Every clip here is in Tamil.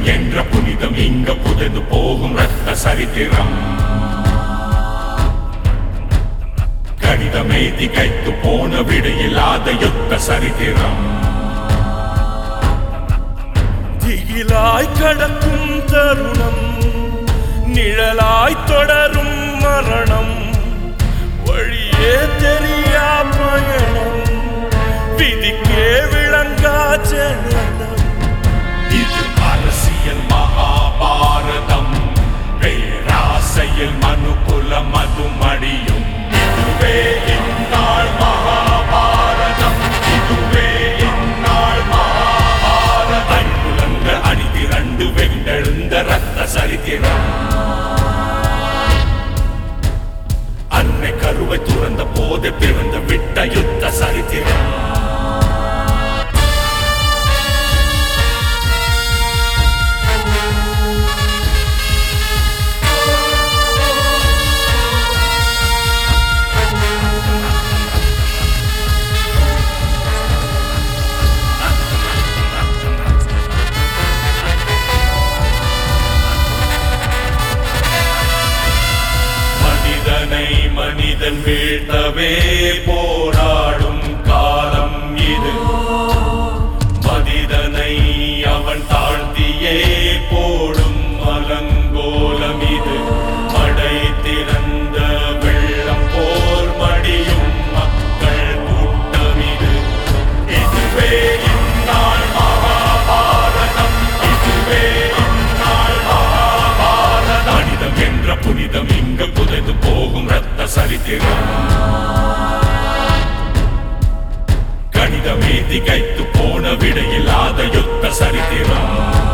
என்ற புனிதம் இங்க புதைந்து போகும் ரத்த சரித்திரம். கணிதமே திகைத்து போன விடையில்லாத யுத்த சரித்திரம். திகிலாய் கடக்கும் தருணம், நிழலாய் தொடரும் மரணம், வழியே தெரியா பயணம், விதிக்கே விளங்கா ஜனனம். இது அரசியல் மகாபாரதம், பேராசையில் மனுகுல மதுமடியும். இதுவே இந்நாள் மகாபாரதம், இதுவே இந்நாள் மகாபாரதம். ஐம்புலங்கள் அணிதிரண்டு வெண்டெழுந்த ரத்த சரித்திரம். அன்னை கருவை துறந்த போது பிறந்த விட்ட யுத்த சரித்திரம். மனிதன் வீழ்த்தவே போராடும் காலம் இது. மனிதனை அவன் தாழ்த்தியே போடும் அலங்கோலம் இது. மடை திறந்த வெள்ளம் போர் மடியும் மக்கள் கூட்டம் இது. இதுவே இந்நாள் மகாபாரதம், இதுவே இந்நாள் மகாபாரதம். மனிதம் என்ற புனிதம் இங்கு புதைந்து போகும் ரத்த சரித்திரம். கணிதமே திகைத்து போன விடையில்லாத யுத்த சரித்திரம்.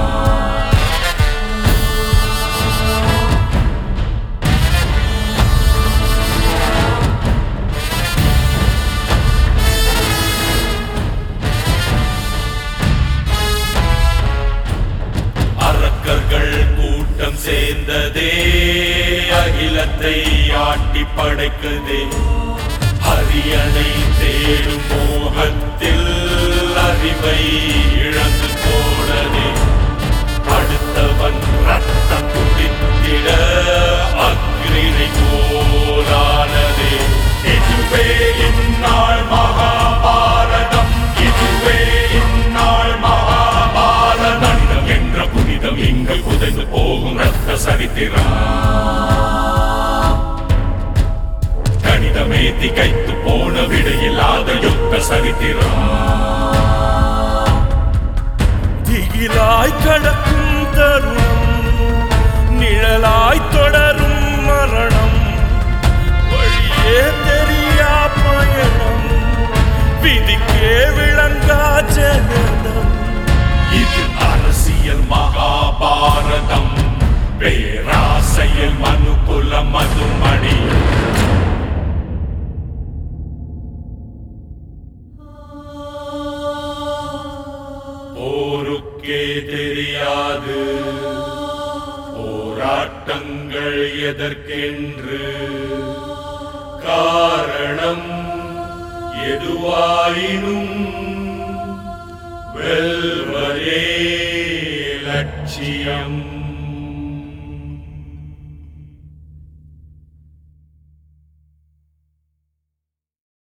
அரக்கர்கள் கூட்டம் சேர்ந்ததே அகிலத்தை ஆட்டி படைக்குதே. ஹரியனை தேடும் மோகத்தில் அறிவை இழந்து போனதே. அடுத்தவன் ரத்தம் குடித்திட அக்னினை போலானதே. இதுவே இந்நாள் மகாபாரதம், இதுவே இந்நாள் மகாபாரதம். என்ற புனிதம் இங்கு புதைந்து போகும் ரத்த சரித்திரம். கணிதமே திகைத்து போன விடையில்லாத யுத்த சரித்திரம். திகிலாய் கடக்கும் தருணம், நிழலாய் தொடரும் மரணம், வழியே தெரியா பயணம், விதிக்கே விளங்கா ஜனனம். இது அரசியல் மகாபாரதம், பேராசையில் மனுகுல மதுமடி. போருக்கே தெரியாது போராட்டங்கள் எதற்கென்று. காரணம் எதுவாயினும் வெல்வரே லட்சியம்.